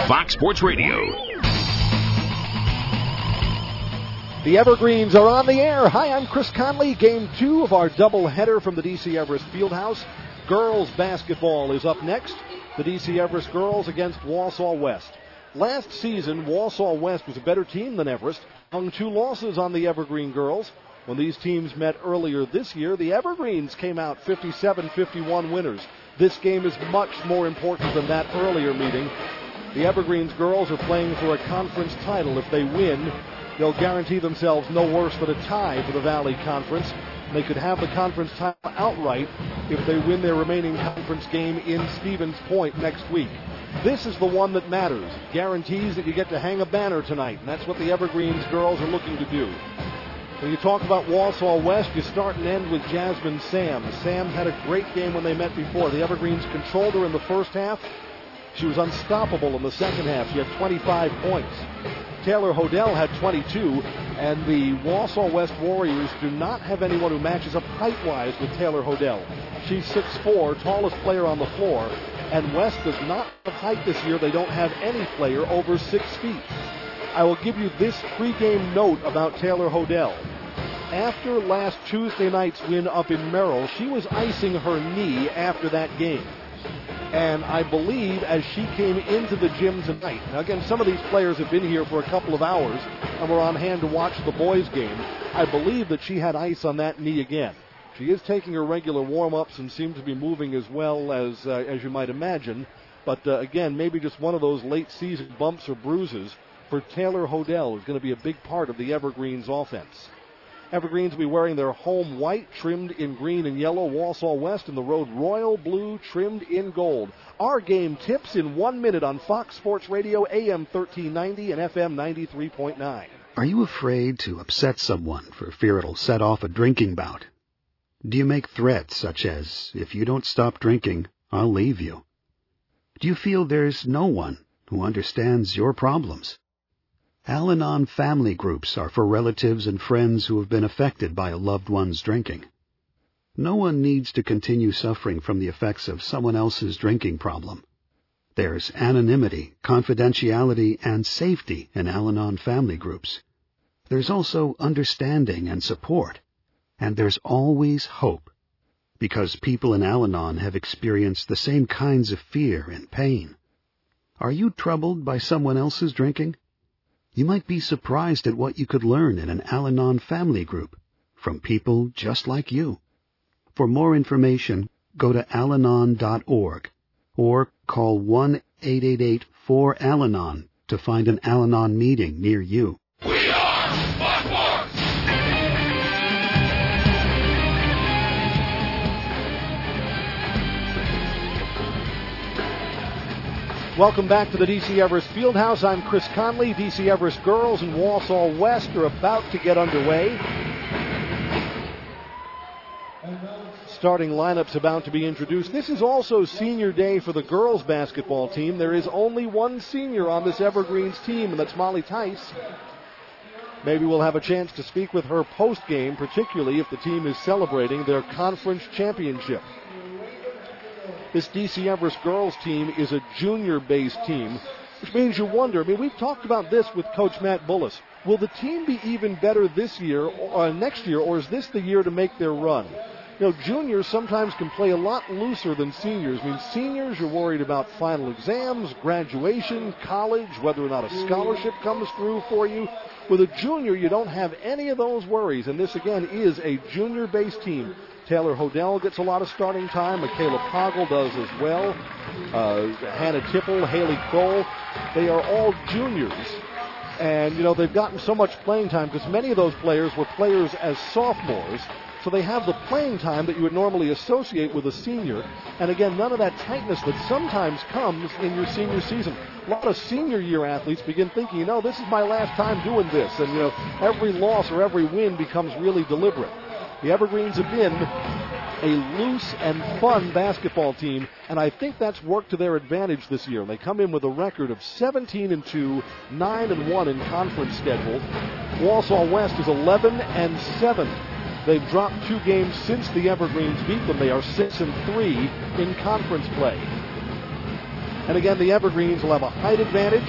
Fox Sports Radio. The Evergreens are on the air. Hi, I'm Chris Conley. Game 2 of our doubleheader from the D.C. Everest Fieldhouse. Girls basketball is up next. The D.C. Everest girls against Wausau West. Last season, Wausau West was a better team than Everest, hung 2 losses on the Evergreen girls. When these teams met earlier this year, the Evergreens came out 57-51 winners. This game is much more important than that earlier meeting. The Evergreens girls are playing for a conference title. If they win, they'll guarantee themselves no worse than a tie for the Valley Conference. They could have the conference title outright if they win their remaining conference game in Stevens Point next week. This is the one that matters. It guarantees that you get to hang a banner tonight, and that's what the Evergreens girls are looking to do. When you talk about Wausau West, you start and end with Jasmine Sams. Sams had a great game when they met before. The Evergreens controlled her in the first half. She was unstoppable in the second half. She had 25 points. Taylor Hodel had 22, and the Wausau West Warriors do not have anyone who matches up height-wise with Taylor Hodel. She's 6'4", tallest player on the floor, and West does not have height this year. They don't have any player over 6 feet. I will give you this pregame note about Taylor Hodel. After last Tuesday night's win up in Merrill, she was icing her knee after that game. And I believe as she came into the gym tonight, now again, some of these players have been here for a couple of hours and were on hand to watch the boys' game. I believe that she had ice on that knee again. She is taking her regular warm-ups and seems to be moving as well as you might imagine. But again, maybe just one of those late-season bumps or bruises for Taylor Hodel is going to be a big part of the Evergreens offense. Evergreens will be wearing their home white, trimmed in green and yellow. Wausau West in the road royal blue, trimmed in gold. Our game tips in 1 minute on Fox Sports Radio, AM 1390 and FM 93.9. Are you afraid to upset someone for fear it'll set off a drinking bout? Do you make threats such as, if you don't stop drinking, I'll leave you? Do you feel there's no one who understands your problems? Al-Anon family groups are for relatives and friends who have been affected by a loved one's drinking. No one needs to continue suffering from the effects of someone else's drinking problem. There's anonymity, confidentiality, and safety in Al-Anon family groups. There's also understanding and support. And there's always hope, because people in Al-Anon have experienced the same kinds of fear and pain. Are you troubled by someone else's drinking? You might be surprised at what you could learn in an Al-Anon family group from people just like you. For more information, go to alanon.org or call 1-888-4-AL-ANON to find an Al-Anon meeting near you. We are Fox Sports! Welcome back to the D.C. Everest Fieldhouse. I'm Chris Conley. D.C. Everest girls and Wausau West are about to get underway. Starting lineups about to be introduced. This is also senior day for the girls basketball team. There is only one senior on this Evergreens team, and that's Molly Tice. Maybe we'll have a chance to speak with her post-game, particularly if the team is celebrating their conference championship. This D.C. Everest girls team is a junior-based team, which means you wonder, we've talked about this with Coach Matt Bullis. Will the team be even better this year or next year, or is this the year to make their run? Juniors sometimes can play a lot looser than seniors. Seniors, you're worried about final exams, graduation, college, whether or not a scholarship comes through for you. With a junior, you don't have any of those worries, and this, again, is a junior-based team. Taylor Hodel gets a lot of starting time. Michaela Poggle does as well. Hannah Tipple, Haley Kroll. They are all juniors. And, they've gotten so much playing time because many of those players were players as sophomores. So they have the playing time that you would normally associate with a senior. And again, none of that tightness that sometimes comes in your senior season. A lot of senior year athletes begin thinking, this is my last time doing this. And, every loss or every win becomes really deliberate. The Evergreens have been a loose and fun basketball team, and I think that's worked to their advantage this year. They come in with a record of 17-2, 9-1 in conference schedule. Wausau West is 11-7. They've dropped 2 games since the Evergreens beat them. They are 6-3 in conference play. And again, the Evergreens will have a height advantage.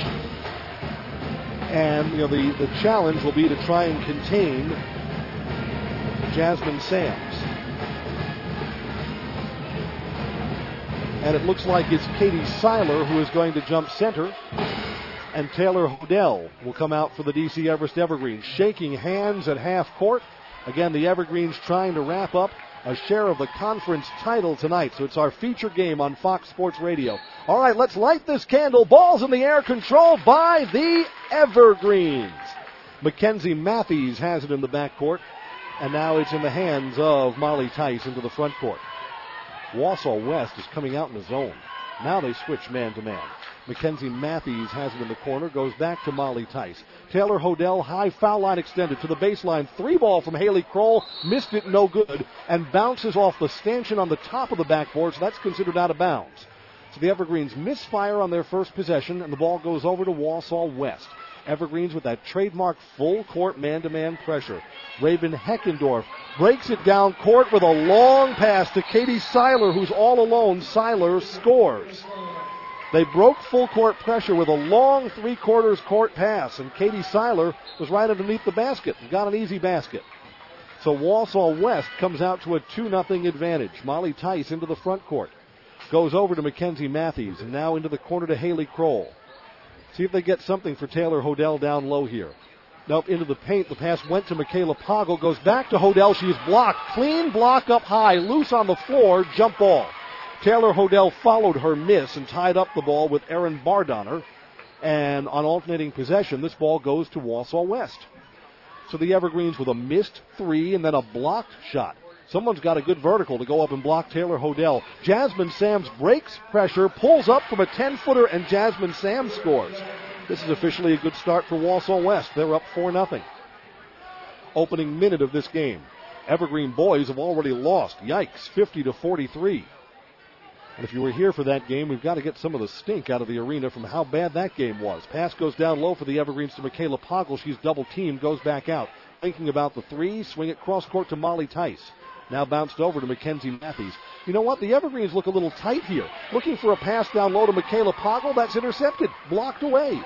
And, the challenge will be to try and contain Jasmine Sams. And it looks like it's Katie Seiler who is going to jump center. And Taylor Hodel will come out for the DC Everest Evergreens. Shaking hands at half court. Again, the Evergreens trying to wrap up a share of the conference title tonight. So it's our feature game on Fox Sports Radio. All right, let's light this candle. Ball's in the air, controlled by the Evergreens. Mackenzie Matthews has it in the backcourt. And now it's in the hands of Molly Tice into the front court. Wausau West is coming out in the zone. Now they switch man-to-man. Mackenzie Matthews has it in the corner, goes back to Molly Tice. Taylor Hodel, high foul line extended to the baseline. 3-ball from Haley Kroll, missed it, no good, and bounces off the stanchion on the top of the backboard, so that's considered out of bounds. So the Evergreens misfire on their first possession, and the ball goes over to Wausau West. Evergreens with that trademark full-court man-to-man pressure. Raven Heckendorf breaks it down court with a long pass to Katie Seiler, who's all alone. Seiler scores. They broke full-court pressure with a long three-quarters court pass, and Katie Seiler was right underneath the basket and got an easy basket. So Wausau West comes out to a 2-0 advantage. Molly Tice into the front court. Goes over to Mackenzie Matthews, and now into the corner to Haley Kroll. See if they get something for Taylor Hodel down low here. Nope, into the paint. The pass went to Michaela Poggle. Goes back to Hodel. She is blocked. Clean block up high. Loose on the floor. Jump ball. Taylor Hodel followed her miss and tied up the ball with Erin Bardonner. And on alternating possession, this ball goes to Wausau West. So the Evergreens with a missed 3 and then a blocked shot. Someone's got a good vertical to go up and block Taylor Hodel. Jasmine Sams breaks pressure, pulls up from a 10-footer, and Jasmine Sams scores. This is officially a good start for Wausau West. They're up 4-0. Opening minute of this game. Evergreen boys have already lost. Yikes, 50-43. And if you were here for that game, we've got to get some of the stink out of the arena from how bad that game was. Pass goes down low for the Evergreens to Michaela Poggle. She's double-teamed, goes back out. Thinking about the 3, swing it cross-court to Molly Tice. Now bounced over to Mackenzie Matthews. You know what? The Evergreens look a little tight here. Looking for a pass down low to Michaela Poggle. That's intercepted. Blocked away.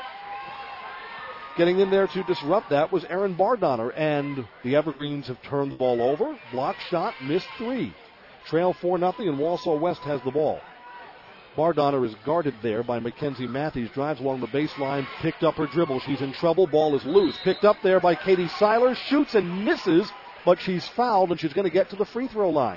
Getting in there to disrupt that was Erin Bardonner. And the Evergreens have turned the ball over. Blocked shot, missed 3. Trail 4-0, and Wausau West has the ball. Bardonner is guarded there by Mackenzie Matthews. Drives along the baseline, picked up her dribble. She's in trouble. Ball is loose. Picked up there by Katie Seiler. Shoots and misses. But she's fouled, and she's going to get to the free throw line.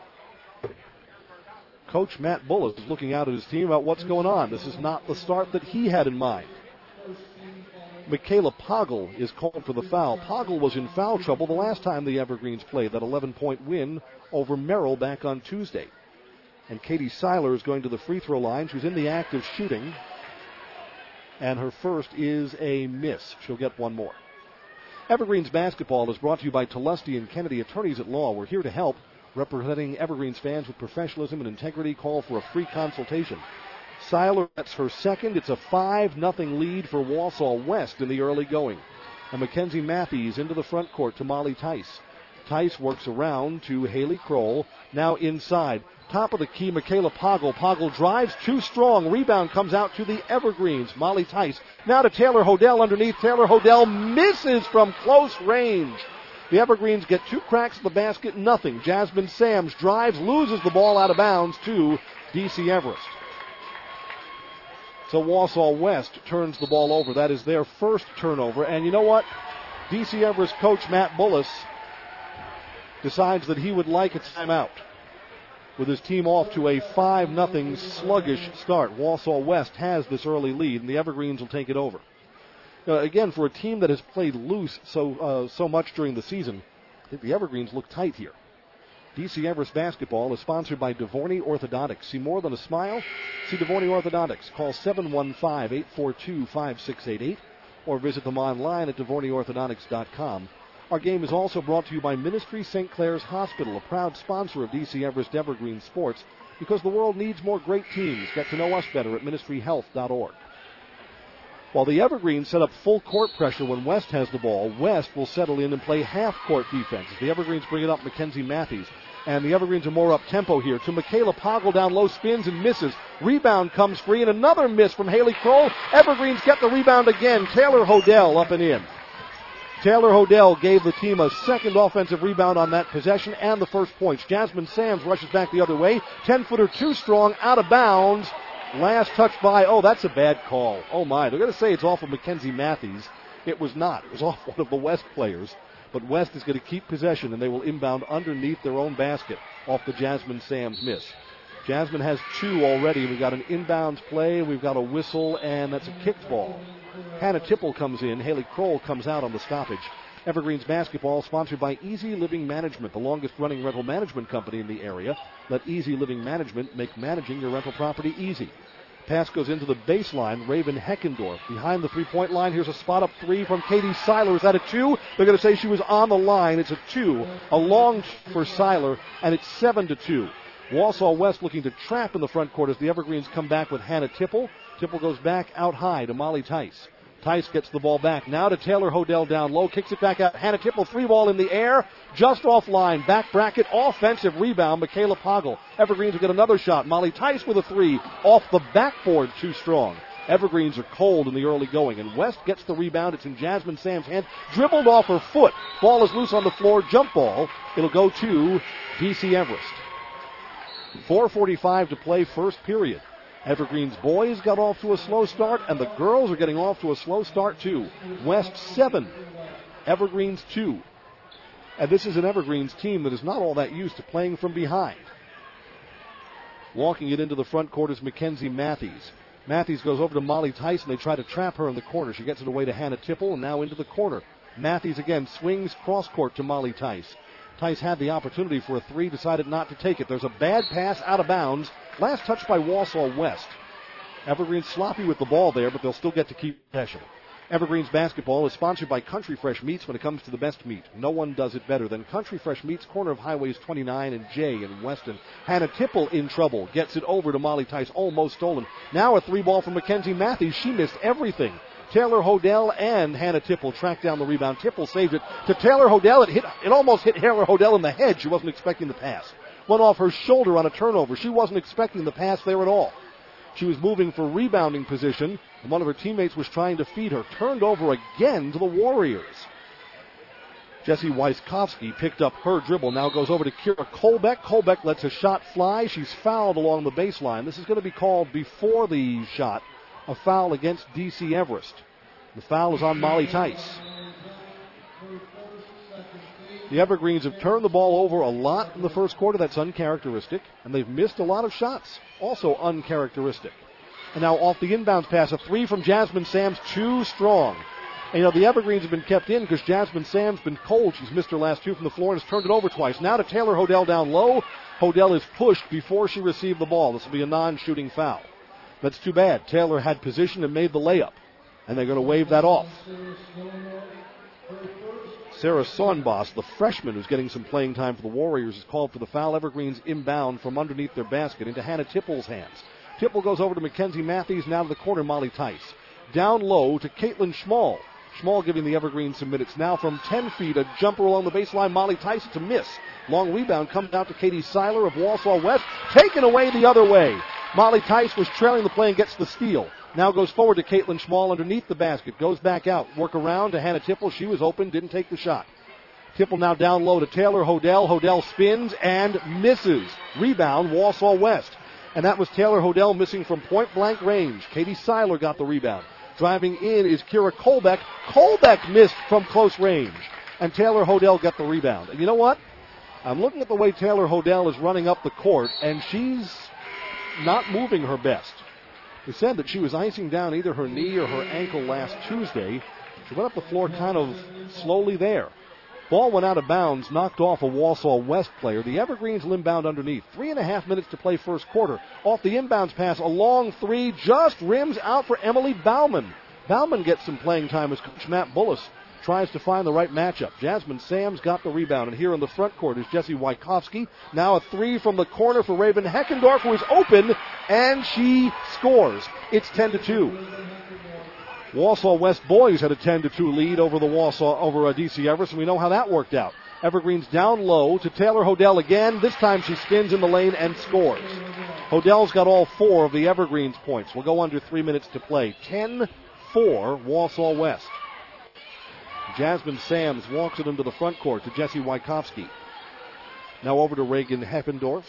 Coach Matt Bullis is looking out at his team about what's going on. This is not the start that he had in mind. Michaela Poggle is called for the foul. Poggle was in foul trouble the last time the Evergreens played, that 11-point win over Merrill back on Tuesday. And Katie Seiler is going to the free throw line. She's in the act of shooting, and her first is a miss. She'll get one more. Evergreens basketball is brought to you by Tulesti and Kennedy Attorneys at Law. We're here to help, representing Evergreens fans with professionalism and integrity. Call for a free consultation. Seiler gets her second. It's a 5-0 lead for Wausau West in the early going. And Mackenzie Matthews into the front court to Molly Tice. Tice works around to Haley Kroll. Now inside. Top of the key, Michaela Poggle. Poggle drives too strong. Rebound comes out to the Evergreens. Molly Tice. Now to Taylor Hodel underneath. Taylor Hodel misses from close range. The Evergreens get 2 cracks at the basket, nothing. Jasmine Sams drives, loses the ball out of bounds to DC Everest. So Wausau West turns the ball over. That is their first turnover. And you know what? DC Everest coach Matt Bullis decides that he would like a timeout. With his team off to a 5-0 sluggish start. Wausau West has this early lead, and the Evergreens will take it over. Again, for a team that has played loose so much during the season, I think the Evergreens look tight here. DC Everest basketball is sponsored by DeVorney Orthodontics. See more than a smile? See DeVorney Orthodontics. Call 715-842-5688 or visit them online at DeVorneyOrthodontics.com. Our game is also brought to you by Ministry St. Clair's Hospital, a proud sponsor of DC Everest Evergreen Sports, because the world needs more great teams. Get to know us better at ministryhealth.org. While the Evergreens set up full court pressure when West has the ball, West will settle in and play half-court defense. As the Evergreens bring it up, Mackenzie Matthews. And the Evergreens are more up-tempo here. To Michaela Poggle down low, spins and misses. Rebound comes free, and another miss from Haley Kroll. Evergreens get the rebound again. Taylor Hodel up and in. Taylor Hodel gave the team a second offensive rebound on that possession and the first points. Jasmine Sams rushes back the other way. 10-footer too strong, out of bounds. Last touch by, that's a bad call. Oh my, they're going to say it's off of Mackenzie Matthews. It was not. It was off one of the West players. But West is going to keep possession, and they will inbound underneath their own basket off the Jasmine Sams miss. Jasmine has 2 already. We've got an inbounds play, we've got a whistle, and that's a kicked ball. Hannah Tipple comes in. Haley Kroll comes out on the stoppage. Evergreens basketball sponsored by Easy Living Management, the longest running rental management company in the area. Let Easy Living Management make managing your rental property easy. Pass goes into the baseline. Raven Heckendorf behind the three-point line. Here's a spot-up 3 from Katie Seiler. Is that a 2? They're going to say she was on the line. It's a 2. A long for Seiler, and it's 7-2. Wausau West looking to trap in the front court as the Evergreens come back with Hannah Tipple. Tipple goes back out high to Molly Tice. Tice gets the ball back. Now to Taylor Hodel down low. Kicks it back out. Hannah Tipple, 3-ball in the air. Just offline. Back bracket. Offensive rebound. Michaela Poggle. Evergreens will get another shot. Molly Tice with a 3. Off the backboard. Too strong. Evergreens are cold in the early going. And West gets the rebound. It's in Jasmine Sam's hand. Dribbled off her foot. Ball is loose on the floor. Jump ball. It'll go to DC Everest. 4:45 to play, first period. Evergreens boys got off to a slow start, and the girls are getting off to a slow start too. West 7, Evergreens 2. And this is an Evergreens team that is not all that used to playing from behind. Walking it into the front court is Mackenzie Matthews. Matthews goes over to Molly Tyson. They try to trap her in the corner. She gets it away to Hannah Tipple, and now into the corner. Matthews again swings cross court to Molly Tice. Tice had the opportunity for a 3, decided not to take it. There's a bad pass out of bounds. Last touch by Wausau West. Evergreens sloppy with the ball there, but they'll still get to keep possession. Evergreens basketball is sponsored by Country Fresh Meats when it comes to the best meat. No one does it better than Country Fresh Meats, corner of Highways 29 and J in Weston. Hannah Tipple in trouble. Gets it over to Molly Tice, almost stolen. Now a 3-ball from Mackenzie Matthews. She missed everything. Taylor Hodel and Hannah Tipple track down the rebound. Tipple saved it to Taylor Hodel. It almost hit Taylor Hodel in the head. She wasn't expecting the pass. Went off her shoulder on a turnover. She wasn't expecting the pass there at all. She was moving for rebounding position, and one of her teammates was trying to feed her. Turned over again to the Warriors. Jessie Wyskowski picked up her dribble. Now goes over to Kira Kolbeck. Kolbeck lets a shot fly. She's fouled along the baseline. This is going to be called before the shot. A foul against DC Everest. The foul is on Molly Tice. The Evergreens have turned the ball over a lot in the first quarter. That's uncharacteristic. And they've missed a lot of shots. Also uncharacteristic. And now off the inbounds pass, a 3 from Jasmine Sams, too strong. And the Evergreens have been kept in because Jasmine Sam's been cold. She's missed her last 2 from the floor and has turned it over twice. Now to Taylor Hodel down low. Hodel is pushed before she received the ball. This will be a non-shooting foul. That's too bad. Taylor had position and made the layup. And they're going to wave that off. Sarah Sonbos, the freshman who's getting some playing time for the Warriors, is called for the foul. Evergreens inbound from underneath their basket into Hannah Tipple's hands. Tipple goes over to Mackenzie Matthews, now to the corner, Molly Tice. Down low to Caitlin Schmall. Schmall giving the Evergreens some minutes. Now from 10 feet, a jumper along the baseline, Molly Tice. It's a miss. Long rebound comes out to Katie Seiler of Wausau West. Taken away the other way. Molly Tice was trailing the play and gets the steal. Now goes forward to Caitlin Schmall underneath the basket. Goes back out. Work around to Hannah Tipple. She was open. Didn't take the shot. Tipple now down low to Taylor Hodel. Hodel spins and misses. Rebound, Wausau West. And that was Taylor Hodel missing from point-blank range. Katie Seiler got the rebound. Driving in is Kira Kolbeck. Kolbeck missed from close range. And Taylor Hodel got the rebound. And you know what? I'm looking at the way Taylor Hodel is running up the court, and she's not moving her best. They said that she was icing down either her knee or her ankle last Tuesday. She went up the floor kind of slowly there. Ball went out of bounds, knocked off a Wausau West player. The Evergreens will inbound underneath. 3.5 minutes to play first quarter. Off the inbounds pass, a long 3, just rims out for Emily Bauman. Bauman gets some playing time as Coach Matt Bullis tries to find the right matchup. Jasmine Sams got the rebound, and here in the front court is Jessie Wyskowski. Now a 3 from the corner for Raven Heckendorf, who is open, and she scores. It's 10-2. Wausau West boys had a 10-2 lead over DC Everest, and we know how that worked out. Evergreens down low to Taylor Hodel again. This time she spins in the lane and scores. Hodel's got all 4 of the Evergreens points. We'll go under 3 minutes to play. 10-4 Wausau West. Jasmine Sams walks it into the front court to Jesse Wykowski. Now over to Raven Heckensdorf.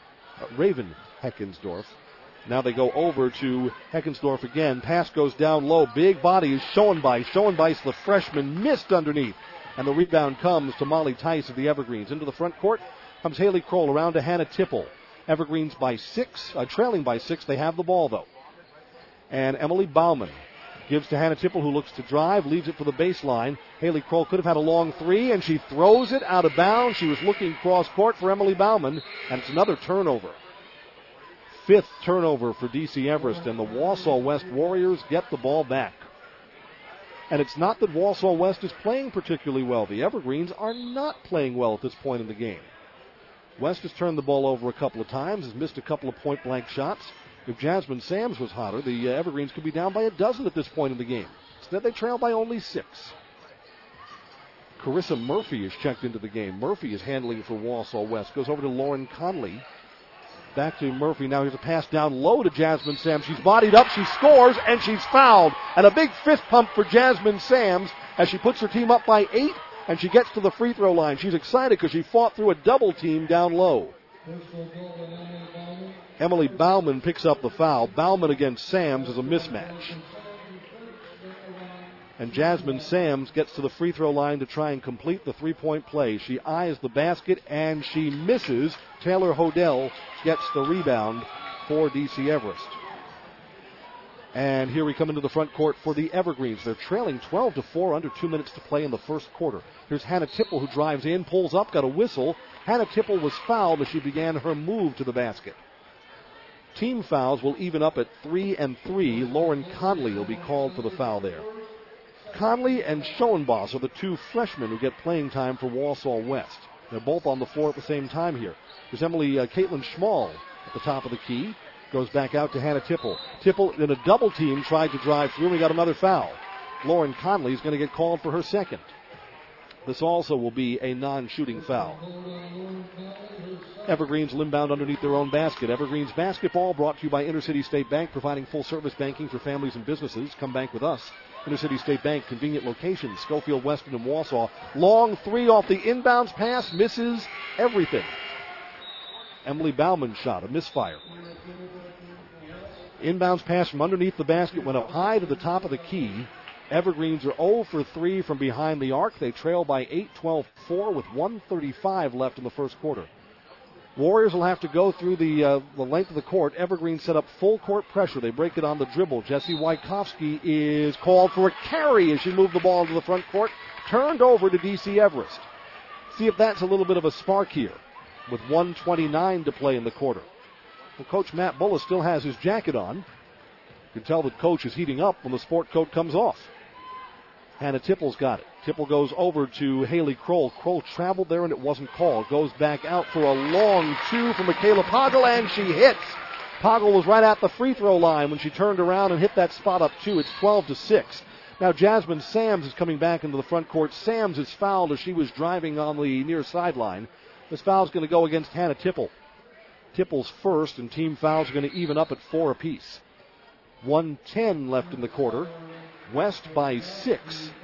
Now they go over to Heckensdorf again. Pass goes down low. Big body is Schoenbeiss. Schoenbeiss, the freshman, missed underneath. And the rebound comes to Molly Tice of the Evergreens. Into the front court comes Haley Kroll around to Hannah Tipple. Evergreens by 6, trailing by 6. They have the ball, though. And Emily Bauman gives to Hannah Tipple, who looks to drive, leaves it for the baseline. Haley Kroll could have had a long 3, and she throws it out of bounds. She was looking cross-court for Emily Bauman, and it's another turnover. 5th turnover for D.C. Everest, and the Wausau West Warriors get the ball back. And it's not that Wausau West is playing particularly well. The Evergreens are not playing well at this point in the game. West has turned the ball over a couple of times, has missed a couple of point-blank shots. If Jasmine Sams was hotter, the Evergreens could be down by 12 at this point in the game. Instead, they trail by only 6. Carissa Murphy is checked into the game. Murphy is handling for Wausau West. Goes over to Lauren Conley. Back to Murphy. Now here's a pass down low to Jasmine Sams. She's bodied up, she scores, and she's fouled. And a big fist pump for Jasmine Sams as she puts her team up by 8, and she gets to the free throw line. She's excited because she fought through a double team down low. Emily Bauman picks up the foul. Bauman against Sams is a mismatch. And Jasmine Sams gets to the free throw line to try and complete the three-point play. She eyes the basket and she misses. Taylor Hodel gets the rebound for D.C. Everest. And here we come into the front court for the Evergreens. They're trailing 12-4, under 2 minutes to play in the first quarter. Here's Hannah Tipple, who drives in, pulls up, got a whistle. Hannah Tipple was fouled as she began her move to the basket. Team fouls will even up at 3 and 3. Lauren Conley will be called for the foul there. Conley and Schoenbeiss are the 2 freshmen who get playing time for Wausau West. They're both on the floor at the same time here. There's Caitlin Schmall at the top of the key. Goes back out to Hannah Tipple. Tipple in a double team tried to drive through and we got another foul. Lauren Conley is going to get called for her second. This also will be a non-shooting foul. Evergreens inbound underneath their own basket. Evergreens basketball brought to you by Intercity State Bank, providing full-service banking for families and businesses. Come bank with us. Intercity State Bank, convenient locations, Schofield, Weston, and Wausau. Long 3 off the inbounds pass, misses everything. Emily Bauman shot, a misfire. Inbounds pass from underneath the basket went up high to the top of the key. Evergreens are 0 for 3 from behind the arc. They trail by 8, 12-4 with 1:35 left in the first quarter. Warriors will have to go through the length of the court. Evergreen set up full court pressure. They break it on the dribble. Jessie Wykowski is called for a carry as she moved the ball into the front court. Turned over to D.C. Everest. See if that's a little bit of a spark here with 1:29 to play in the quarter. Well, Coach Matt Bullis still has his jacket on. You can tell the coach is heating up when the sport coat comes off. Hannah Tipple's got it. Tipple goes over to Haley Kroll. Kroll traveled there and it wasn't called. Goes back out for a long 2 from Michaela Poggle, and she hits. Poggle was right at the free throw line when she turned around and hit that spot up 2. It's 12-6. Now Jasmine Sams is coming back into the front court. Sams is fouled as she was driving on the near sideline. This foul is going to go against Hannah Tipple. Tipple's first, and team fouls are going to even up at 4 apiece. 1:10 left in the quarter. West by 6.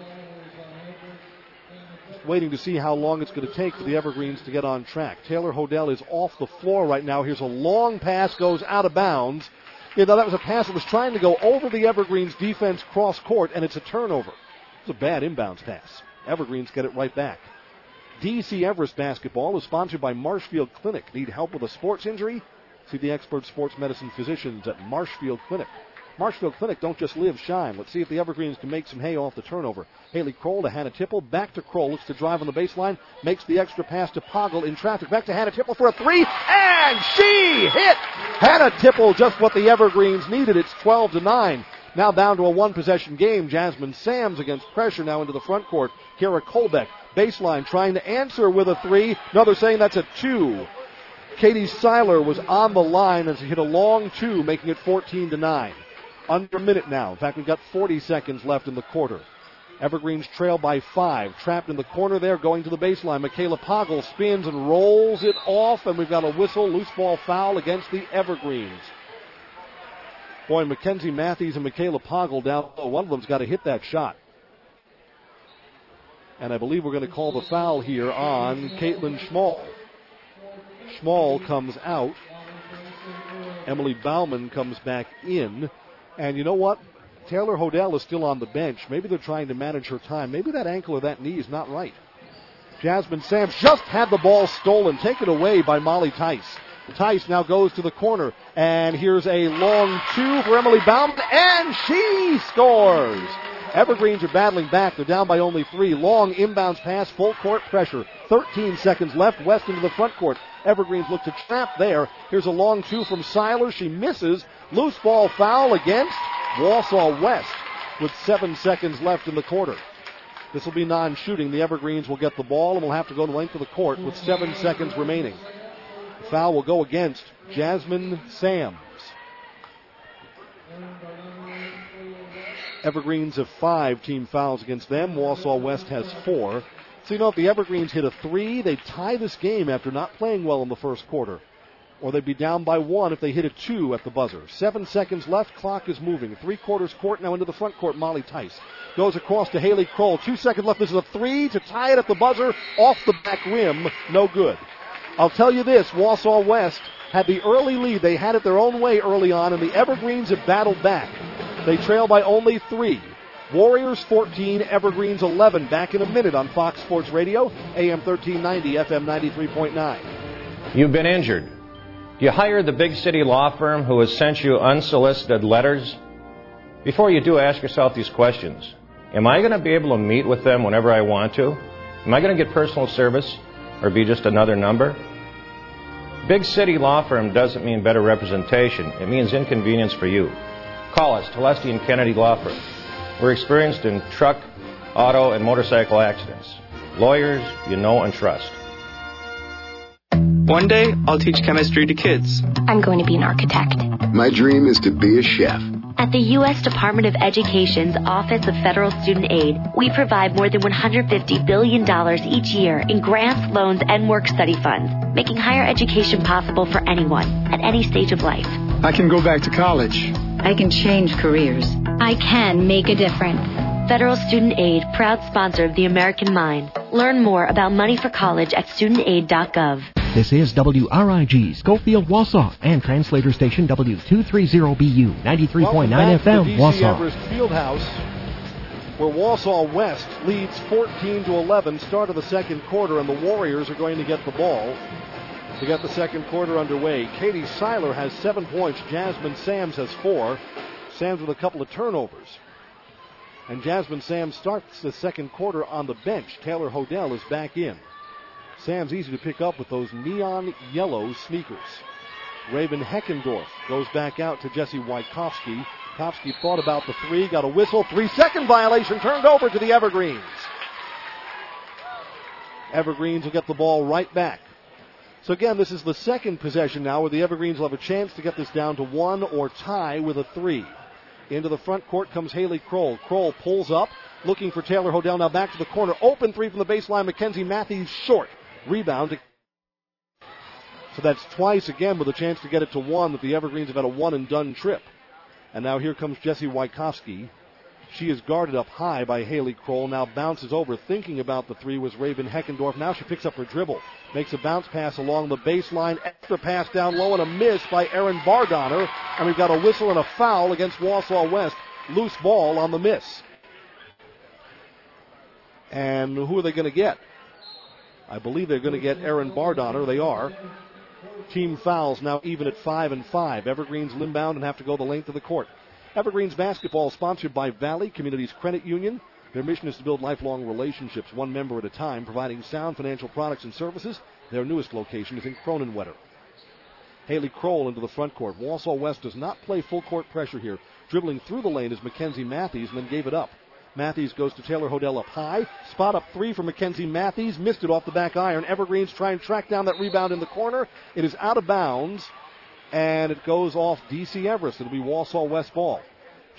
Just waiting to see how long it's going to take for the Evergreens to get on track. Taylor Hodel is off the floor right now. Here's a long pass, goes out of bounds. You know, that was a pass that was trying to go over the Evergreens defense cross court, and it's a turnover. It's a bad inbounds pass. Evergreens get it right back. D.C. Everest basketball is sponsored by Marshfield Clinic. Need help with a sports injury? See the expert sports medicine physicians at Marshfield Clinic. Marshfield Clinic don't just live, shine. Let's see if the Evergreens can make some hay off the turnover. Haley Kroll to Hannah Tipple. Back to Kroll. Looks to drive on the baseline. Makes the extra pass to Poggle in traffic. Back to Hannah Tipple for a 3. And she hit! Hannah Tipple just what the Evergreens needed. It's 12-9. Now down to a 1-possession game. Jasmine Sams against pressure now into the front court. Kara Kolbeck, baseline, trying to answer with a 3. No, they're saying that's a 2. Katie Seiler was on the line as she hit a long 2, making it 14-9. Under a minute now. In fact, we've got 40 seconds left in the quarter. Evergreens trail by 5. Trapped in the corner there, going to the baseline. Michaela Poggle spins and rolls it off, and we've got a whistle, loose ball foul against the Evergreens. Boy, Mackenzie Matthews and Michaela Poggle down low. One of them's got to hit that shot. And I believe we're going to call the foul here on Caitlin Schmall. Schmall comes out. Emily Bauman comes back in. And you know what? Taylor Hodel is still on the bench. Maybe they're trying to manage her time. Maybe that ankle or that knee is not right. Jasmine Sams just had the ball stolen, taken away by Molly Tice. Tice now goes to the corner, and here's a long 2 for Emily Bauman, and she scores! Evergreens are battling back. They're down by only 3. Long inbounds pass, full court pressure. 13 seconds left, West into the front court. Evergreens look to trap there. Here's a long 2 from Seiler. She misses. Loose ball foul against Wausau West with 7 seconds left in the quarter. This will be non-shooting. The Evergreens will get the ball and will have to go the length of the court with 7 seconds remaining. The foul will go against Jasmine Sams. Evergreens have 5 team fouls against them. Wausau West has 4. So, if the Evergreens hit a 3, they'd tie this game after not playing well in the first quarter. Or they'd be down by 1 if they hit a 2 at the buzzer. 7 seconds left. Clock is moving. 3/4 court now into the front court. Molly Tice goes across to Haley Kroll. 2 seconds left. This is a 3 to tie it at the buzzer. Off the back rim. No good. I'll tell you this. Wausau West had the early lead. They had it their own way early on, and the Evergreens have battled back. They trail by only 3. Warriors 14, Evergreens 11. Back in a minute on Fox Sports Radio, AM 1390, FM 93.9. You've been injured. You hired the big city law firm who has sent you unsolicited letters. Before you do, ask yourself these questions. Am I going to be able to meet with them whenever I want to? Am I going to get personal service or be just another number? Big city law firm doesn't mean better representation. It means inconvenience for you. Call us, Telesti and Kennedy Law Firm. We're experienced in truck, auto, and motorcycle accidents. Lawyers you know and trust. One day, I'll teach chemistry to kids. I'm going to be an architect. My dream is to be a chef. At the U.S. Department of Education's Office of Federal Student Aid, we provide more than $150 billion each year in grants, loans, and work-study funds, making higher education possible for anyone at any stage of life. I can go back to college. I can change careers. I can make a difference. Federal Student Aid, proud sponsor of the American Mind. Learn more about money for college at studentaid.gov. This is WRIG, Schofield, Wausau, and translator station W230BU, 93.9 FM, Wausau. DC Wausau. Everest Fieldhouse, where Wausau West leads 14-11, start of the second quarter, and the Warriors are going to get the ball to get the second quarter underway. Katie Seiler has 7 points. Jasmine Sams has 4. Sams with a couple of turnovers. And Jasmine Sams starts the second quarter on the bench. Taylor Hodel is back in. Sams easy to pick up with those neon yellow sneakers. Raven Heckendorf goes back out to Jesse Wojtkowski. Wojtkowski thought about the 3, got a whistle. 3-second violation turned over to the Evergreens. Evergreens will get the ball right back. So again, this is the second possession now where the Evergreens will have a chance to get this down to 1 or tie with a 3. Into the front court comes Haley Kroll. Kroll pulls up, looking for Taylor Hodel. Now back to the corner. Open 3 from the baseline. Mackenzie Matthews short. Rebound. So that's twice again with a chance to get it to 1 that the Evergreens have had a one-and-done trip. And now here comes Jesse Wojtkowski. She is guarded up high by Haley Kroll. Now bounces over. Thinking about the 3 was Raven Heckendorf. Now she picks up her dribble. Makes a bounce pass along the baseline. Extra pass down low and a miss by Erin Bardonner. And we've got a whistle and a foul against Wausau West. Loose ball on the miss. And who are they going to get? I believe they're going to get Erin Bardonner. They are. Team fouls now even at 5 and 5. Evergreens inbound and have to go the length of the court. Evergreens basketball sponsored by Valley Communities Credit Union. Their mission is to build lifelong relationships, one member at a time, providing sound financial products and services. Their newest location is in Cronenwetter. Haley Kroll into the front court. Wausau West does not play full court pressure here. Dribbling through the lane is Mackenzie Matthews and then gave it up. Matthews goes to Taylor Hodel up high. Spot up 3 for Mackenzie Matthews. Missed it off the back iron. Evergreens try and track down that rebound in the corner. It is out of bounds. And it goes off DC Everest. It'll be Wausau West ball.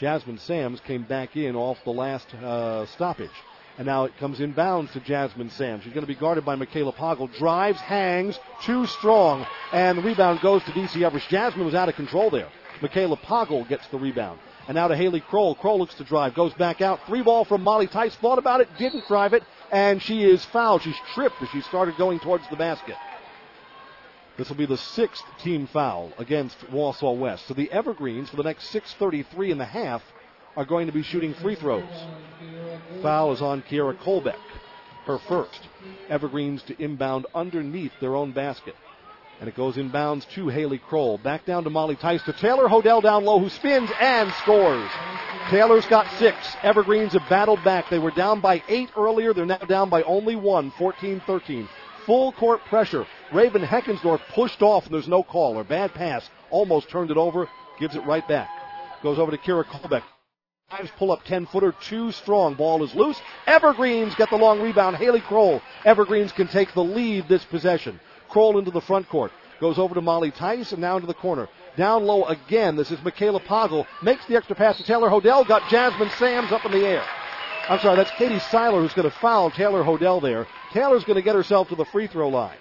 Jasmine Sams came back in off the last stoppage. And now it comes inbounds to Jasmine Sams. She's going to be guarded by Michaela Poggle. Drives, hangs, too strong. And the rebound goes to D.C. Everest. Jasmine was out of control there. Michaela Poggle gets the rebound. And now to Haley Kroll. Kroll looks to drive, goes back out. 3-ball from Molly Tice. Thought about it, didn't drive it. And she is fouled. She's tripped as she started going towards the basket. This will be the 6th team foul against Wausau West. So the Evergreens, for the next 6:33 in the half, are going to be shooting free throws. Foul is on Kiera Kolbeck, her first. Evergreens to inbound underneath their own basket. And it goes inbounds to Haley Kroll. Back down to Molly Tice to Taylor Hodel down low, who spins and scores. Taylor's got 6. Evergreens have battled back. They were down by 8 earlier. They're now down by only 1, 14-13. Full court pressure. Raven Heckensdorf pushed off, and there's no call. Her bad pass almost turned it over, gives it right back. Goes over to Kiera Kolbeck. Pull up 10-footer, too strong. Ball is loose. Evergreens get the long rebound. Haley Kroll. Evergreens can take the lead this possession. Kroll into the front court. Goes over to Molly Tice and now into the corner. Down low again. This is Michaela Poggle. Makes the extra pass to Taylor Hodel. Got Jasmine Sams up in the air. I'm sorry, that's Katie Seiler who's going to foul Taylor Hodel there. Taylor's going to get herself to the free throw line.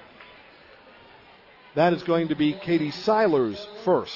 That is going to be Katie Seiler's first.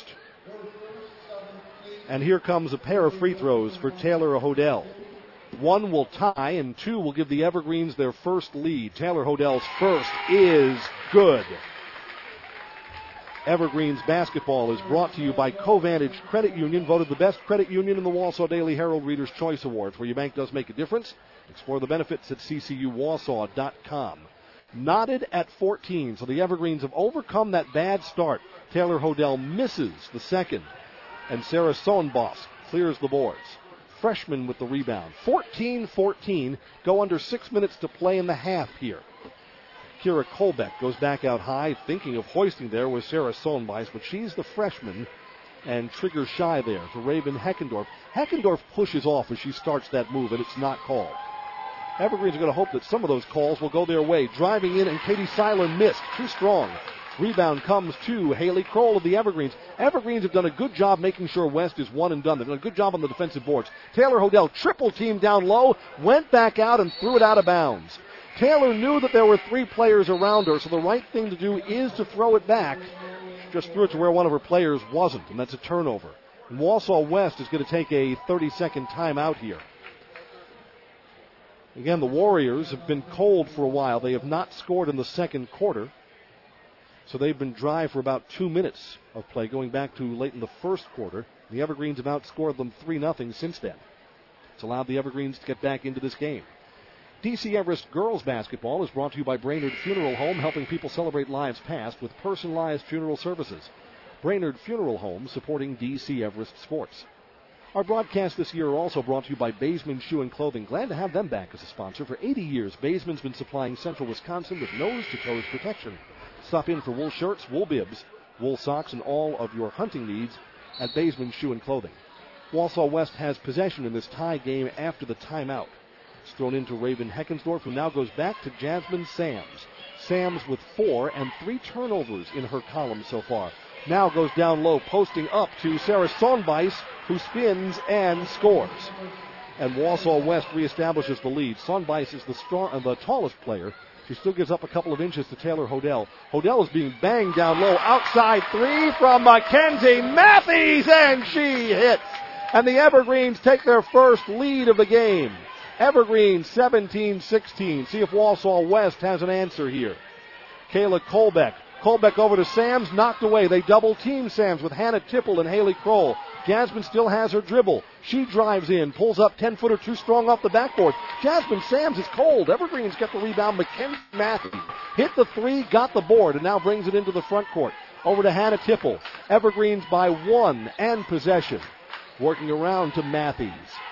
And here comes a pair of free throws for Taylor Hodel. 1 will tie and 2 will give the Evergreens their first lead. Taylor Hodel's first is good. Evergreens basketball is brought to you by Covantage Credit Union, voted the best credit union in the Wausau Daily Herald Reader's Choice Awards. Where your bank does make a difference. Explore the benefits at ccuwausau.com. Knotted at 14, so the Evergreens have overcome that bad start. Taylor Hodel misses the second. And Sarah Sohnbos clears the boards. Freshman with the rebound. 14-14. Go under 6 minutes to play in the half here. Kiera Kolbeck goes back out high, thinking of hoisting there with Sarah Sohnbos, but she's the freshman and triggers shy there to Raven Heckendorf. Heckendorf pushes off as she starts that move, and it's not called. Evergreens are going to hope that some of those calls will go their way. Driving in, and Katie Seiler missed. Too strong. Rebound comes to Haley Kroll of the Evergreens. Evergreens have done a good job making sure West is one and done. They've done a good job on the defensive boards. Taylor Hodel triple team down low, went back out and threw it out of bounds. Taylor knew that there were 3 players around her, so the right thing to do is to throw it back. She just threw it to where one of her players wasn't, and that's a turnover. And Wausau West is going to take a 30-second timeout here. Again, the Warriors have been cold for a while. They have not scored in the second quarter. So they've been dry for about 2 minutes of play, going back to late in the first quarter. The Evergreens have outscored them 3-0 since then. It's allowed the Evergreens to get back into this game. D.C. Everest girls basketball is brought to you by Brainerd Funeral Home, helping people celebrate lives past with personalized funeral services. Brainerd Funeral Home, supporting D.C. Everest sports. Our broadcast this year are also brought to you by Baseman Shoe and Clothing. Glad to have them back as a sponsor. For 80 years, Baseman's been supplying central Wisconsin with nose-to-toes protection. Stop in for wool shirts, wool bibs, wool socks, and all of your hunting needs at Baseman Shoe and Clothing. Wausau West has possession in this tie game after the timeout. It's thrown into Raven Heckensdorf, who now goes back to Jasmine Sams. Sams with 4 and 3 turnovers in her column so far. Now goes down low, posting up to Sarah Sohnbos, who spins and scores. And Wausau West reestablishes the lead. Sohnbos is the tallest player. She still gives up a couple of inches to Taylor Hodel. Hodel is being banged down low. Outside 3 from Mackenzie Matthews, and she hits. And the Evergreens take their first lead of the game. Evergreens 17-16. See if Wausau West has an answer here. Kayla Kolbeck. Kolbeck over to Sams, knocked away. They double team Sams with Hannah Tipple and Haley Kroll. Jasmine still has her dribble. She drives in, pulls up 10-footer too strong off the backboard. Jasmine Sams is cold. Evergreens get the rebound. Mackenzie Matthews hit the 3, got the board, and now brings it into the front court. Over to Hannah Tipple. Evergreens by 1 and possession. Working around to Matthews.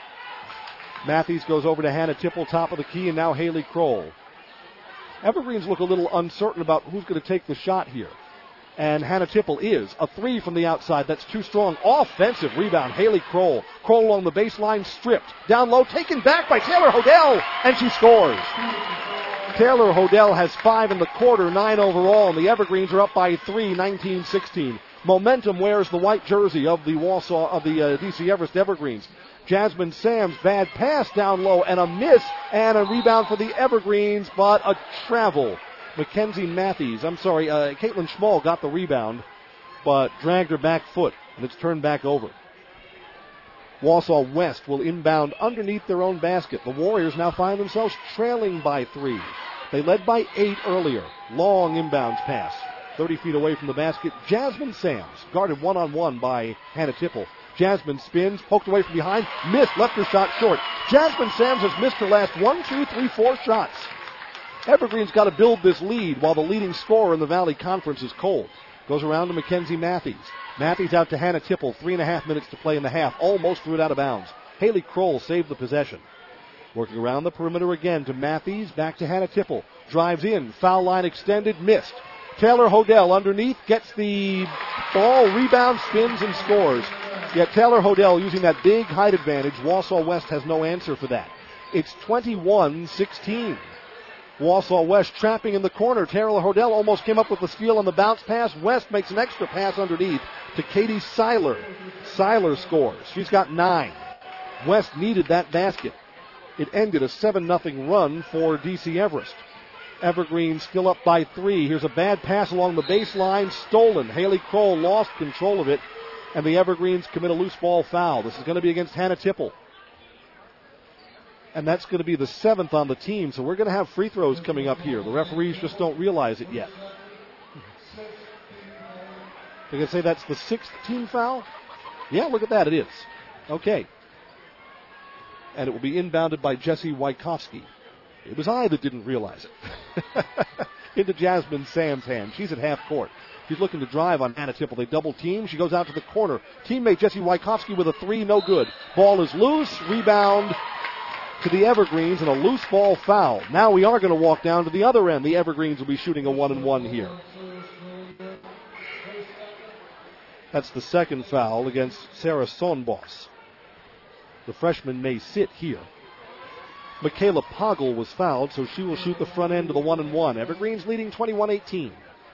Matthews goes over to Hannah Tipple, top of the key, and now Haley Kroll. Evergreens look a little uncertain about who's going to take the shot here. And Hannah Tipple is. A 3 from the outside. That's too strong. Offensive rebound. Haley Kroll. Kroll along the baseline, stripped. Down low, taken back by Taylor Hodel, and she scores. Taylor Hodel has 5 in the quarter, 9 overall, and the Evergreens are up by 3, 19-16. Momentum wears the white jersey of the DC Everest Evergreens. Jasmine Sams, bad pass down low and a miss and a rebound for the Evergreens, but a travel. Caitlin Schmall got the rebound, but dragged her back foot, and it's turned back over. Wausau West will inbound underneath their own basket. The Warriors now find themselves trailing by 3. They led by 8 earlier. Long inbounds pass. 30 feet away from the basket. Jasmine Sams, guarded one-on-one by Hannah Tipple. Jasmine spins, poked away from behind, missed, left her shot short. Jasmine Sams has missed her last 4 shots. Evergreen's got to build this lead while the leading scorer in the Valley Conference is cold. Goes around to Mackenzie Matthews. Matthews out to Hannah Tipple. 3.5 minutes to play in the half. Almost threw it out of bounds. Haley Kroll saved the possession. Working around the perimeter again to Matthews. Back to Hannah Tipple. Drives in. Foul line extended. Missed. Taylor Hodell underneath. Gets the ball. Rebound. Spins and scores. Yet Taylor Hodell using that big height advantage. Wausau West has no answer for that. It's 21-16. Wausau West trapping in the corner. Taylor Hodell almost came up with the steal on the bounce pass. West makes an extra pass underneath to Katie Seiler. Seiler scores. She's got 9. West needed that basket. It ended a 7-0 run for DC Everest. Evergreen still up by 3. Here's a bad pass along the baseline. Stolen. Haley Kroll lost control of it, and the Evergreens commit a loose ball foul. This is going to be against Hannah Tipple. And that's going to be the 7th on the team, so we're going to have free throws coming up here. The referees just don't realize it yet. They're going to say that's the 6th team foul? Yeah, look at that, it is. Okay. And it will be inbounded by Jesse Wykowski. It was I that didn't realize it. Into Jasmine Sam's hand. She's at half court. She's looking to drive on Hannah Tipple. They double team. She goes out to the corner. Teammate Jesse Wykowski with a 3, no good. Ball is loose. Rebound to the Evergreens and a loose ball foul. Now we are going to walk down to the other end. The Evergreens will be shooting a 1-and-1 here. That's the 2nd foul against Sarah Sonbos. The freshman may sit here. Michaela Poggle was fouled, so she will shoot the front end of the 1-and-1. Evergreens leading 21-18.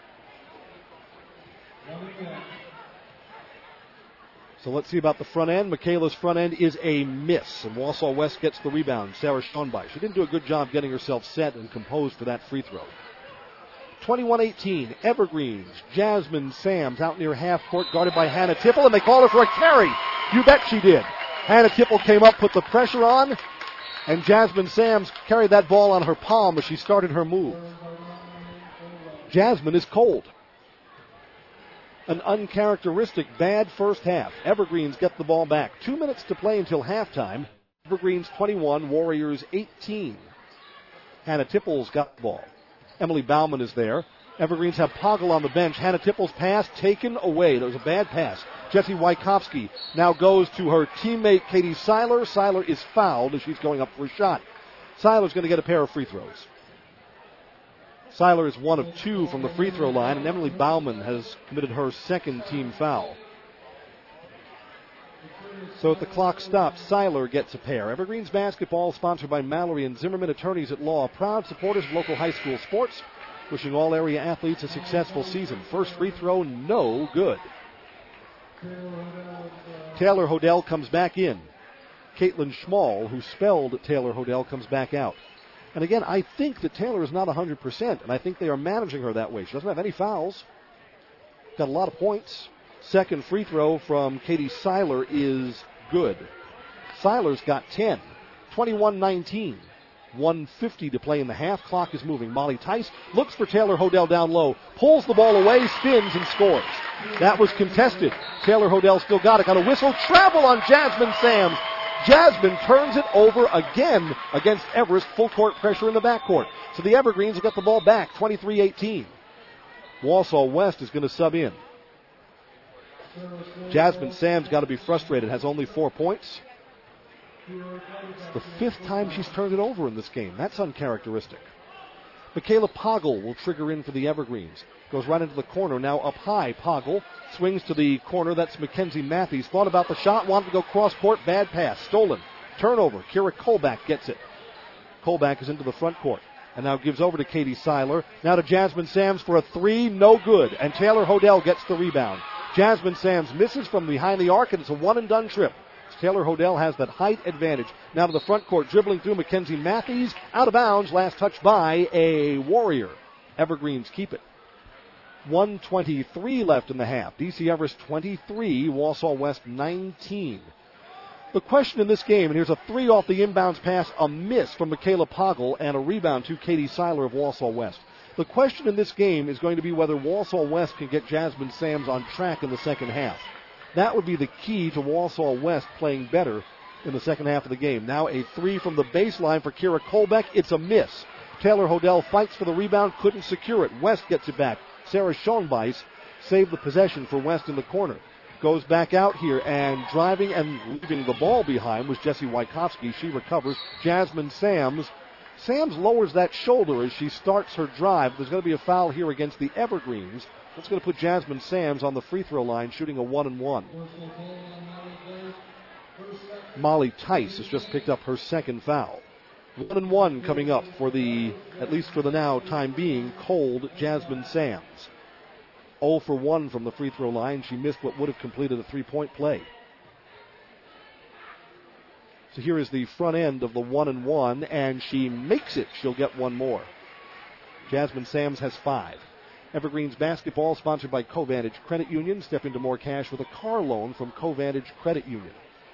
So let's see about the front end. Michaela's front end is a miss, and Wausau West gets the rebound. Sarah Schoenbein. She didn't do a good job getting herself set and composed for that free throw. 21-18, Evergreens. Jasmine Sams out near half court, guarded by Hannah Tipple, and they call her for a carry. You bet she did. Hannah Tipple came up, put the pressure on, and Jasmine Sams carried that ball on her palm as she started her move. Jasmine is cold. An uncharacteristic bad first half. Evergreens get the ball back. 2 minutes to play until halftime. Evergreens 21, Warriors 18. Hannah Tipple's got the ball. Emily Bauman is there. Evergreens have Poggle on the bench. Hannah Tipple's pass taken away. There was a bad pass. Jessie Wykowski now goes to her teammate Katie Seiler. Seiler is fouled as she's going up for a shot. Seiler's going to get a pair of free throws. Seiler is 1 of 2 from the free throw line, and Emily Bauman has committed her 2nd team foul. So at the clock stops, Seiler gets a pair. Evergreens basketball sponsored by Mallory and Zimmerman Attorneys at Law, proud supporters of local high school sports, wishing all area athletes a successful season. First free throw, no good. Taylor Hodell comes back in. Caitlin Schmall, who spelled Taylor Hodell, comes back out. And again, I think that Taylor is not 100%, and I think they are managing her that way. She doesn't have any fouls. Got a lot of points. 2nd free throw from Katie Seiler is good. Seiler's got 10. 21-19. 1:50 to play in the half. Clock is moving. Molly Tice looks for Taylor Hodell down low. Pulls the ball away, spins, and scores. That was contested. Taylor Hodell still got it. Got a whistle. Travel on Jasmine Sams. Jasmine turns it over again against Everest. Full court pressure in the backcourt. So the Evergreens will get the ball back. 23-18. Wausau West is going to sub in. Jasmine Sams got to be frustrated. Has only 4 points. It's the 5th time she's turned it over in this game. That's uncharacteristic. Michaela Poggle will trigger in for the Evergreens. Goes right into the corner. Now up high. Poggle swings to the corner. That's Mackenzie Matthews. Thought about the shot. Wanted to go cross court. Bad pass. Stolen. Turnover. Kira Kolbach gets it. Kolbach is into the front court. And now gives over to Katie Seiler. Now to Jasmine Sams for a 3. No good. And Taylor Hodell gets the rebound. Jasmine Sams misses from behind the arc, and it's a one-and-done trip. Taylor Hodel has that height advantage. Now to the front court, dribbling through Mackenzie Matthews. Out of bounds, last touch by a Warrior. Evergreens keep it. 1:23 left in the half. DC Everest 23, Walsall West 19. The question in this game, and here's a 3 off the inbounds pass, a miss from Michaela Poggle, and a rebound to Katie Seiler of Walsall West. The question in this game is going to be whether Walsall West can get Jasmine Sams on track in the second half. That would be the key to Walsall West playing better in the second half of the game. Now a 3 from the baseline for Kira Kolbeck. It's a miss. Taylor Hodel fights for the rebound, couldn't secure it. West gets it back. Sarah Schoenbeiss saved the possession for West in the corner. Goes back out here, and driving and leaving the ball behind was Jessie Wykowski. She recovers. Jasmine Sams. Sams lowers that shoulder as she starts her drive. There's going to be a foul here against the Evergreens. That's going to put Jasmine Sams on the free throw line, shooting a 1-and-1. Molly Tice has just picked up her second foul. 1-and-1 coming up for the, at least for the now time being, cold Jasmine Sams. 0 for 1 from the free throw line. She missed what would have completed a three-point play. So here is the front end of the 1-and-1, and she makes it. She'll get one more. Jasmine Sams has 5. Evergreens basketball sponsored by Covantage Credit Union. Step into more cash with a car loan from Covantage Credit Union.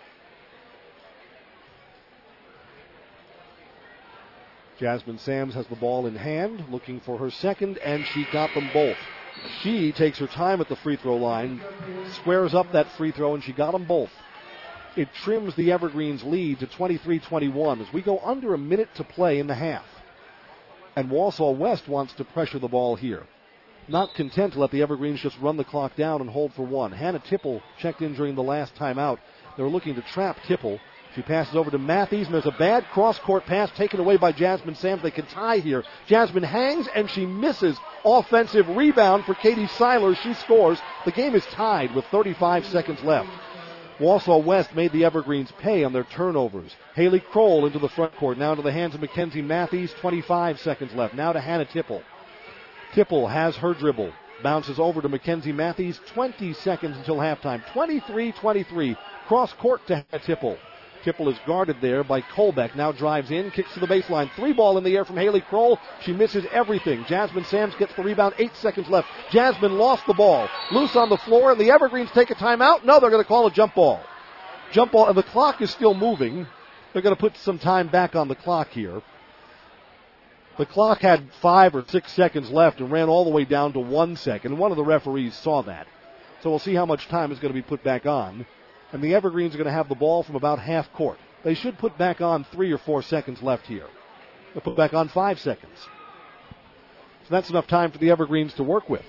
Jasmine Sams has the ball in hand, looking for her second, and she got them both. She takes her time at the free throw line, squares up that free throw, and she got them both. It trims the Evergreens lead to 23-21 as we go under a minute to play in the half. And Walsall West wants to pressure the ball here. Not content to let the Evergreens just run the clock down and hold for one. Hannah Tipple checked in during the last timeout. They were looking to trap Tipple. She passes over to Matthews, and there's a bad cross-court pass taken away by Jasmine Sams. They can tie here. Jasmine hangs, and she misses. Offensive rebound for Katie Seiler. She scores. The game is tied with 35 seconds left. Walsall West made the Evergreens pay on their turnovers. Haley Kroll into the front court. Now to the hands of Mackenzie Matthews. 25 seconds left. Now to Hannah Tipple. Tipple has her dribble. Bounces over to Mackenzie Matthews. 20 seconds until halftime. 23-23. Cross court to Hannah Tipple. Tipple is guarded there by Kolbeck. Now drives in, kicks to the baseline. 3 ball in the air from Haley Kroll. She misses everything. Jasmine Sams gets the rebound. 8 seconds left. Jasmine lost the ball. Loose on the floor, and the Evergreens take a timeout. No, they're going to call a jump ball. Jump ball, and the clock is still moving. They're going to put some time back on the clock here. The clock had 5 or 6 seconds left and ran all the way down to 1 second. And one of the referees saw that. So we'll see how much time is going to be put back on. And the Evergreens are going to have the ball from about half court. They should put back on 3 or 4 seconds left here. They'll put back on 5 seconds. So that's enough time for the Evergreens to work with.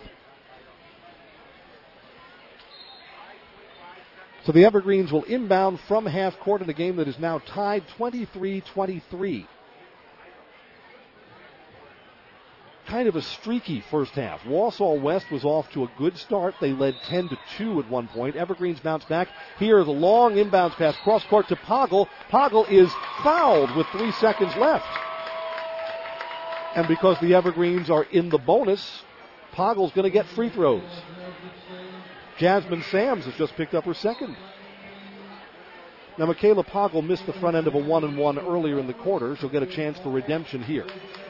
So the Evergreens will inbound from half court in a game that is now tied 23-23. Kind of a streaky first half. Walsall West was off to a good start. They led 10-2 at one point. Evergreens bounced back. Here, the long inbounds pass cross court to Poggle. Poggle is fouled with 3 seconds left. And because the Evergreens are in the bonus, Poggle's going to get free throws. Jasmine Sams has just picked up her second. Now, Michaela Poggle missed the front end of a 1-and-1 earlier in the quarter. She'll get a chance for redemption here.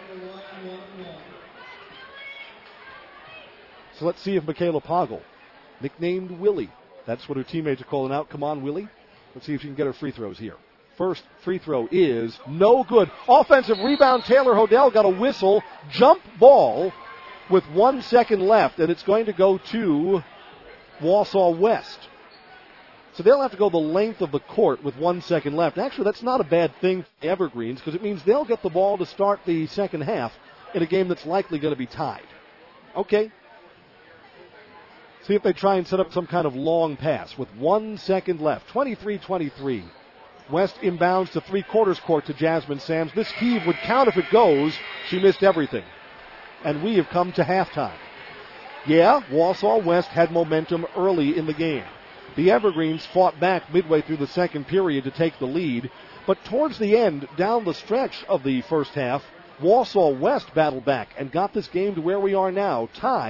So let's see if Michaela Poggle, nicknamed Willie, that's what her teammates are calling out. Come on, Willie. Let's see if she can get her free throws here. First free throw is no good. Offensive rebound. Taylor Hodel got a whistle. Jump ball with 1 second left, and it's going to go to Walsall West. So they'll have to go the length of the court with 1 second left. Actually, that's not a bad thing for the Evergreens because it means they'll get the ball to start the second half in a game that's likely going to be tied. Okay. See if they try and set up some kind of long pass with 1 second left. 23-23. West inbounds to three-quarters court to Jasmine Sams. This heave would count if it goes. She missed everything. And we have come to halftime. Yeah, Walsall West had momentum early in the game. The Evergreens fought back midway through the second period to take the lead. But towards the end, down the stretch of the first half, Walsall West battled back and got this game to where we are now, tied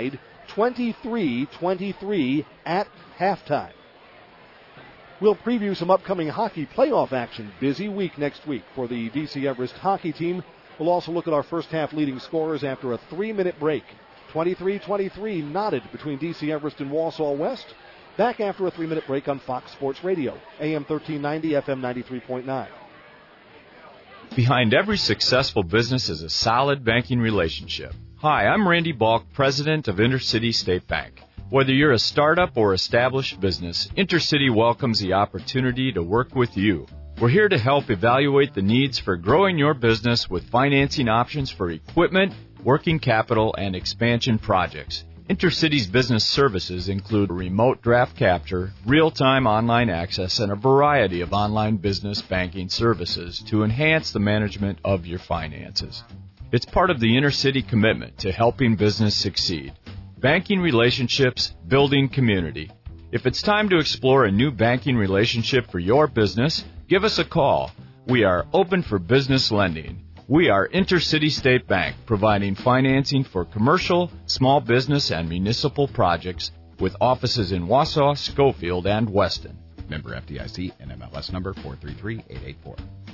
23-23 at halftime. We'll preview some upcoming hockey playoff action. Busy week next week for the DC Everest hockey team. We'll also look at our first half leading scorers after a 3-minute break. 23-23 knotted between DC Everest and Wausau West. Back after a 3-minute break on Fox Sports Radio, AM 1390, FM 93.9. Behind every successful business is a solid banking relationship. Hi, I'm Randy Balk, president of Intercity State Bank. Whether you're a startup or established business, Intercity welcomes the opportunity to work with you. We're here to help evaluate the needs for growing your business with financing options for equipment, working capital, and expansion projects. Intercity's business services include remote draft capture, real-time online access, and a variety of online business banking services to enhance the management of your finances. It's part of the Intercity commitment to helping business succeed. Banking relationships, building community. If it's time to explore a new banking relationship for your business, give us a call. We are open for business lending. We are Intercity State Bank, providing financing for commercial, small business, and municipal projects with offices in Wausau, Schofield, and Weston. Member FDIC, NMLS number 433884.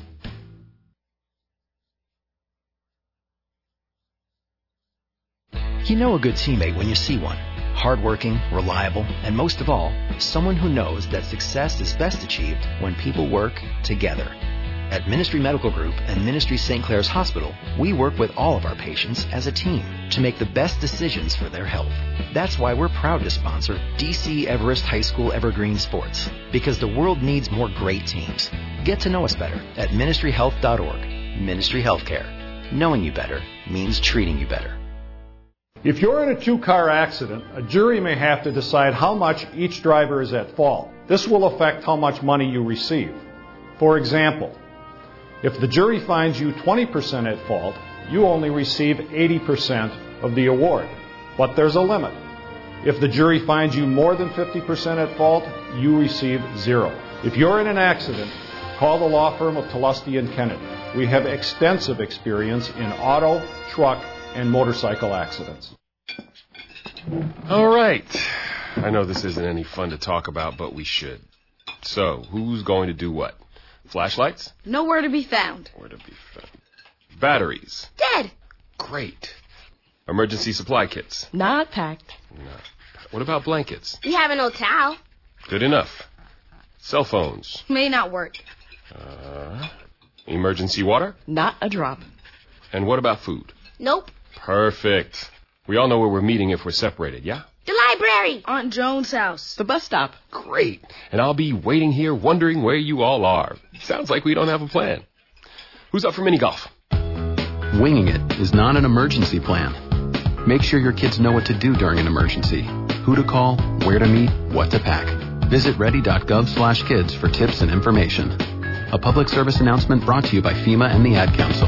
You know a good teammate when you see one. Hardworking, reliable, and most of all, someone who knows that success is best achieved when people work together. At Ministry Medical Group and Ministry St. Clair's Hospital, we work with all of our patients as a team to make the best decisions for their health. That's why we're proud to sponsor DC Everest High School Evergreen Sports, because the world needs more great teams. Get to know us better at ministryhealth.org. Ministry Healthcare. Knowing you better means treating you better. If you're in a two-car accident, a jury may have to decide how much each driver is at fault. This will affect how much money you receive. For example, if the jury finds you 20% at fault, you only receive 80% of the award. But there's a limit. If the jury finds you more than 50% at fault, you receive zero. If you're in an accident, call the law firm of Tlusty and Kennedy. We have extensive experience in auto, truck, and motorcycle accidents. All right. I know this isn't any fun to talk about, but we should. So, who's going to do what? Flashlights? Nowhere to be found. Where to be found? Batteries? Dead. Great. Emergency supply kits? Not packed. No. What about blankets? We have an old towel. Good enough. Cell phones? May not work. Emergency water? Not a drop. And what about food? Nope. Perfect. We all know where we're meeting if we're separated, yeah? The library. Aunt Joan's house. The bus stop. Great. And I'll be waiting here wondering where you all are. Sounds like we don't have a plan. Who's up for mini golf? Winging it is not an emergency plan. Make sure your kids know what to do during an emergency. Who to call, where to meet, what to pack. Visit ready.gov/kids for tips and information. A public service announcement brought to you by FEMA and the Ad Council.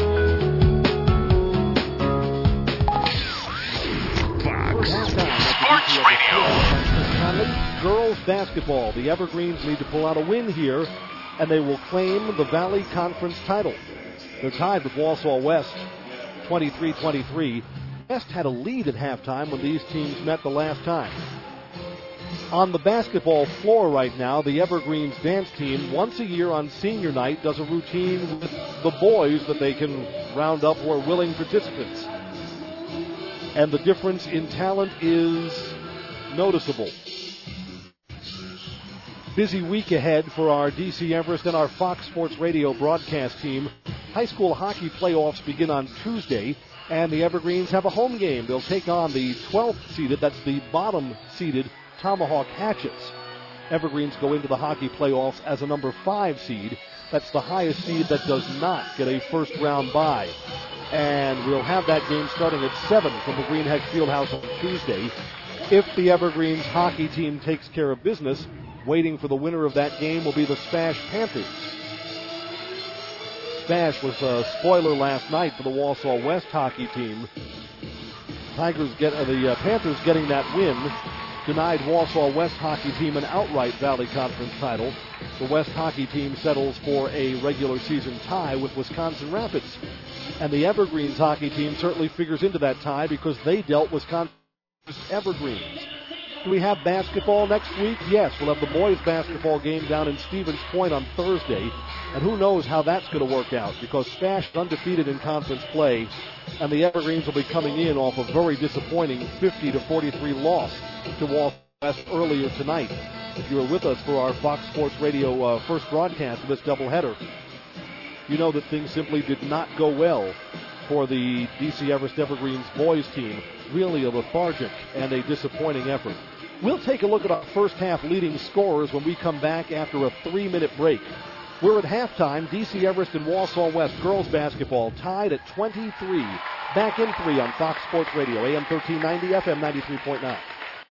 Sports Radio. Girls basketball. The Evergreens need to pull out a win here, and they will claim the Valley Conference title. They're tied with Wausau West, 23-23. West had a lead at halftime when these teams met the last time. On the basketball floor right now, the Evergreens dance team, once a year on senior night, does a routine with the boys that they can round up who are willing participants. And the difference in talent is noticeable. Busy week ahead for our DC Everest and our Fox Sports Radio broadcast team. High school hockey playoffs begin on Tuesday, and the Evergreens have a home game. They'll take on the 12th seeded, that's the bottom seeded, Tomahawk Hatchets. Evergreens go into the hockey playoffs as a number 5 seed. That's the highest seed that does not get a first round bye. And we'll have that game starting at 7 from the Greenheck Fieldhouse on Tuesday. If the Evergreens hockey team takes care of business, waiting for the winner of that game will be the Spash Panthers. Spash was a spoiler last night for the Wausau West hockey team. The Panthers getting that win denied Wausau West hockey team an outright Valley Conference title. The West hockey team settles for a regular season tie with Wisconsin Rapids. And the Evergreens hockey team certainly figures into that tie because they dealt Wisconsin Evergreens. Do we have basketball next week? Yes, we'll have the boys basketball game down in Stevens Point on Thursday. And who knows how that's going to work out, because Spash is undefeated in conference play, and the Evergreens will be coming in off a very disappointing 50-43 loss to Waltham West earlier tonight. If you were with us for our Fox Sports Radio first broadcast of this doubleheader, you know that things simply did not go well for the DC Everest Evergreens boys team. Really a lethargic and a disappointing effort. We'll take a look at our first half leading scorers when we come back after a 3-minute break. We're at halftime. DC Everest and Walsall West girls basketball tied at 23. Back in 3 on Fox Sports Radio, AM 1390, FM 93.9.